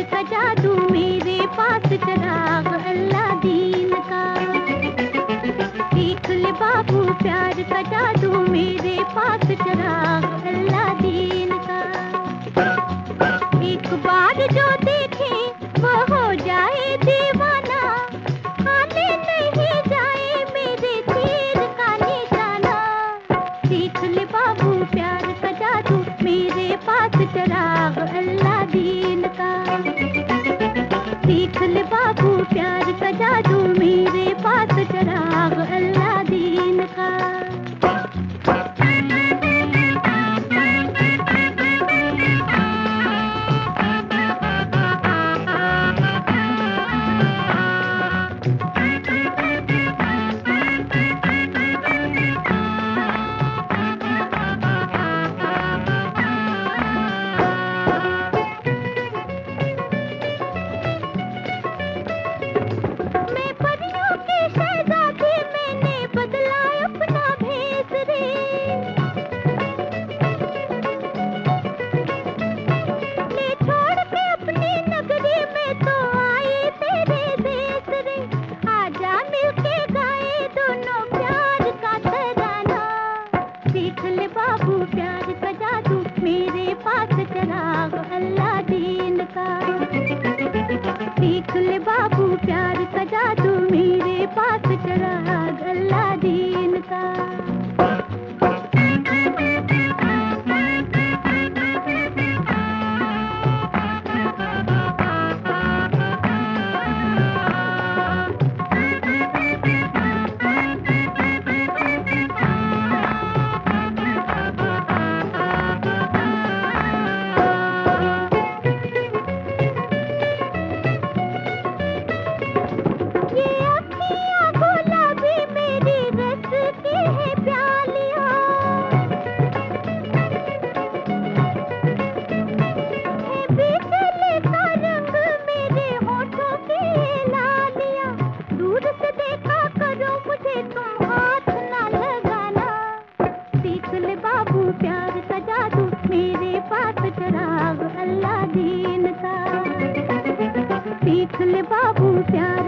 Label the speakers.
Speaker 1: का जादू मेरे पास चिराग अल्लाह दीन का। सीख ले बाबू प्यार का जादू मेरे पास चिराग अल्लाह दीन का। एक बार जो देखे वो हो जाए दीवाना, खाने नहीं जाए मेरे तीर का निशाना। सीख ले बाबू प्यार का जादू मेरे पास चिराग अल्लाह दीन का। सीख ले बाबू प्यार का जादू मेरे पास चिराग अल्लाह दीन का। बाबू प्यार का जादू मेरे पास चिराग अल्लाह दीन का। सीख ले बाबू प्यार का जादू मेरे पास चिराग अल्लाह दीन का। प्यार का जादू मेरे पास चिराग अल्लाह दीन का। सीख ले बाबू प्यार